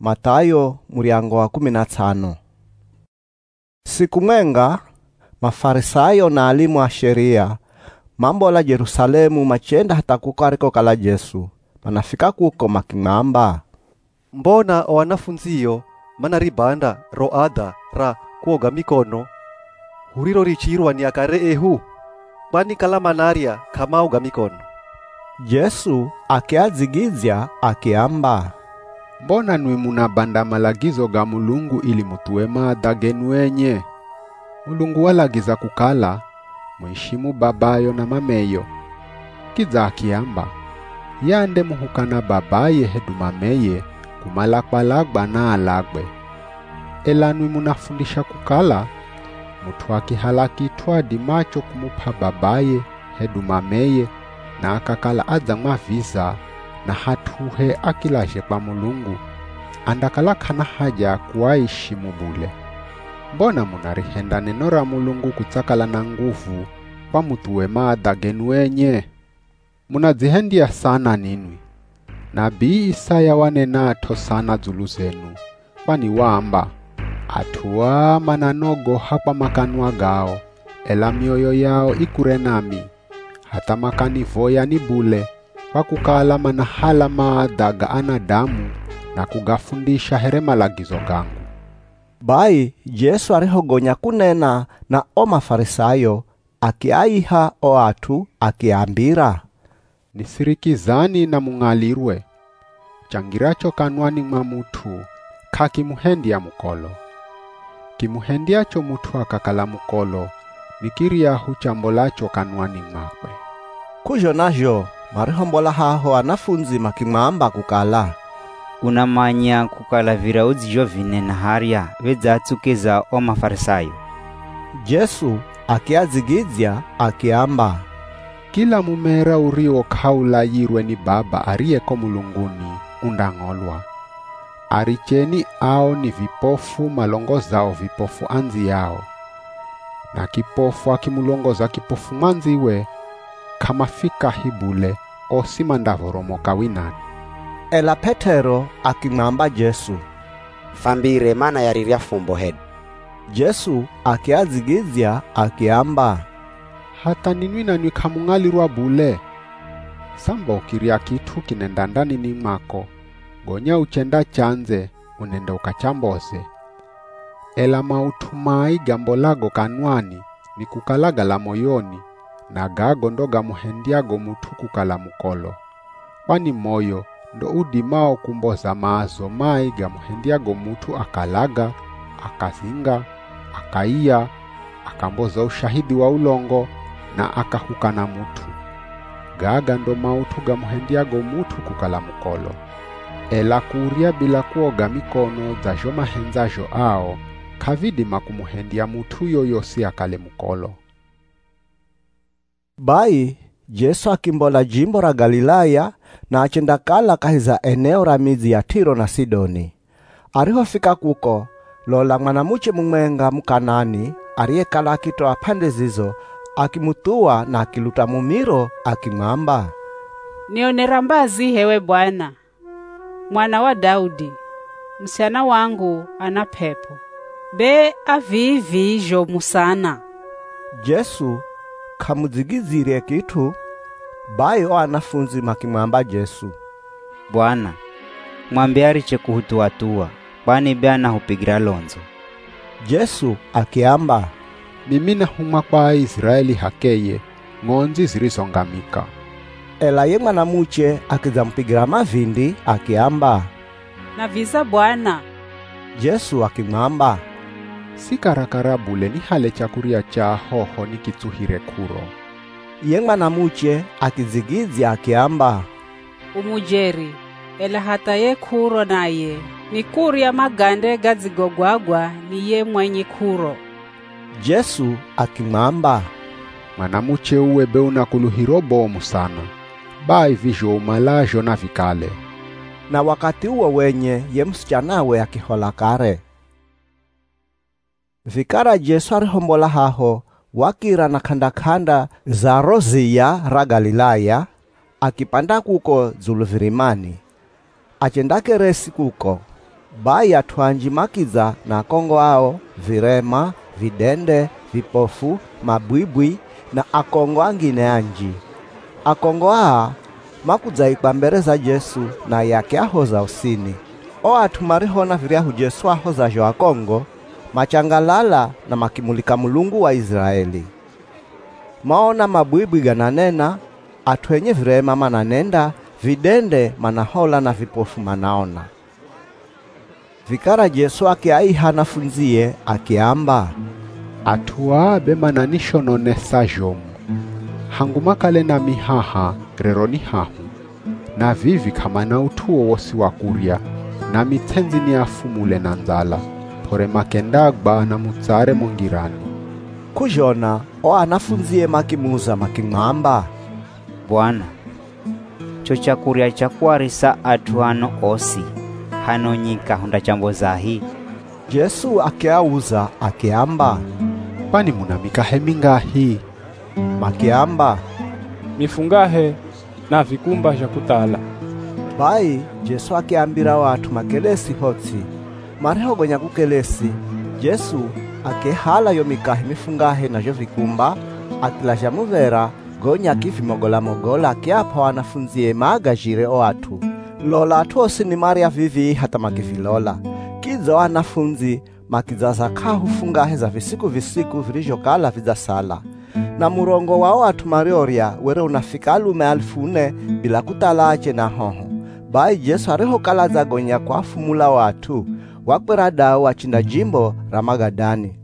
Matayo muriango wa 15. Siku mwenga, Mafarisayo na alimu wa sheria mambo la Yerusalemu machenda hata kuko ariko kala Yesu. Manafika kuko makimamba, mbona wanafunziyo manaribanda roada ra kuoga mikono huriro richirwa ni akare ehu kwani kala manaria kama uga mikono. Yesu akiazigizya akiamba, mbona nwi munabanda malagizo ga Mulungu ili mutuwe maada genu wenye? Mulungu walagiza kukala mwishimu babayo na mameyo. Kiza akiamba, yande muhukana babaye hedu mameye kumalakbalagba na alagbe. Ela nwi munafundisha kukala mutu akihalakitwa di macho kumupa babaye hedu mameye na akakala adza maviza na hatuhe akilaje kwa Mulungu andakala kana haja kuwaishi mubule. Mbona munarihenda neno ra Mulungu kutsakala na nguvu kwa mutuwe maada genu wenye? Munadzihendia sana ninwi. Nabii Isaya wanena ato sana zulu zenu, kwani waamba atuwa mananogo hapa makanwa gao, ela mioyo yao ikure nami, hata makanivoya ni bule, kwa kukala manahala maadaga anadamu na kugafundisha here malagizo gangu. Bai Yesu arihogonya kunena na o Mafarisayo akiaiha o atu akiambira, nisirikizani na mungalirwe. Changiracho kanwani mwa mutu kakimuhendia mukolo. Kimuhendiacho mutu akakala mukolo nikiria huchambolacho kanwani mwakwe. Kujo najo marihombola haho anafunzi makimamba kukala, unamanya kukala virauzi jo vinena haria vedzatsukeza o Mafarisayo. Yesu akiazigizya akiamba, kila mumera urio kaula yirwe ni baba ariyeko mulunguni undangolwa. Aricheni ao ni vipofu malongozao vipofu anzi yao. Na kipofu akimulongoza kipofu manziwe kama fika hibule osima ndavoromoka winani. Ela Petero akimwamba Yesu, fambire mana yariria fumbo hedu. Yesu akiazigizya akiamba, hata ninwi na nwi kamungalirwa bule. Samba ukiria kitu kinenda ndani ni mwako, gonya uchenda chanze unenda ukachamboze. Ela mautumai gambo lago kanwani ni kukalaga la moyoni, na gago ndoga muhendiago mutu kukala mukolo. Kwani moyo ndo udimao kumboza maazo maiga muhendiago mutu akalaga, akazinga, akaiya, akamboza ushahidi wa ulongo na akahukana mutu. Gaga ndo mautu ga muhendiago mutu kukala mukolo. Ela kuria bila kuoga mikono za joma henzajo ao kavidi makumuhendia mutu yoyosi akale mukolo. Bai Yesu akimbola jimbo ra Galilaya na achendakala kahiza eneo ra mizi ya Tiro na Sidoni. Arihofika kuko, lola mwanamuche mumwenga Mkanani ariyekala akitoa pande zizo akimutua na akiluta mumiro akimwamba, nionera mbazi hewe Bwana, mwana wa Daudi, msichana wangu ana pepo, be avivi jo musana. Yesu kamuzigizire kitu. Bayo anafunzi makimwamba Yesu, Bwana, mwambie ariche kuhutuatua, kwani bana hupigira lonzo. Yesu akiamba, mimi na huma kwa Israeli hakeye ngonzi zirisongamika. Ela ye mwanamuche akizampigira mavindi akiamba, na visa Bwana. Yesu akimwamba, si karakara bule ni hale chakuria cha hoho ni kitsuhire kuro. Ye mwanamuche akizigizya akiamba, umujeri ela hata ye kuro naye ni kuria magande gadzigogwagwa ni ye mwenye kuro. Yesu akimwamba, mwanamuche uwe be unakuluhiro bomu sana, bai vijo umalajo na vikale. Na wakati uwe wenye ye msichanawe akihola kare. Vikara Yesu arihombola haho wakira na kanda za rozia ra Galilaya akipanda kuko zuluvirimani. Achendake resi kuko Bai atuanjimakiza na akongo ao, virema, vidende, vipofu, mabwibwi na akongo angine anji. Akongo aa makuzaikwa mbere za Jesu na yake ahoza usini. O atumariho viriahu Jesu ahoza jo akongo, machangalala na makimulika Mulungu wa Israeli. Maona mabwibwi gananena, atwenye virema mananenda, vidende manahola na vipofu manaona. Vikara Jesu akiaiha nafunzie akiamba, atuabe mananishononesa jomu. Hangumakale na mihaha reroni hahu, na vivi kama na utuo wosi wa kuria, na mitenzi ni afumule na nzala, pore makendagba na mutsare mongirani. Kujona, o anafunzie makimuza makimamba, Bwana, cho chakuria chakuarisa atuano osi, hanonyika hunda chambo zahi. Jesu akiauza akiamba, Pani muna mikahe mingahi? Makiamba, mifungahe na vikumba vya kutala. Bai Jesu akiambira watu makelesi hotsi. Mareho gonya kukelesi, Jesu akehala yo mikahe mifungahe na jo vikumba, akilasha muvera gonya kivimogola mogola akiapa wanafunzie magajire o atu. Lola atuosi ni Maria vivi hata makivilola. Kizo wanafunzi makizaza kahu fungahe za visiku vilijokala vidasala. Na murongo wao atumarioria were unafika alume 4,000 bila kutalache na hoho. Bai Jesu areho kala za gonya kwa fumula watu. Wakwera dao wachinda jimbo Ramagadani.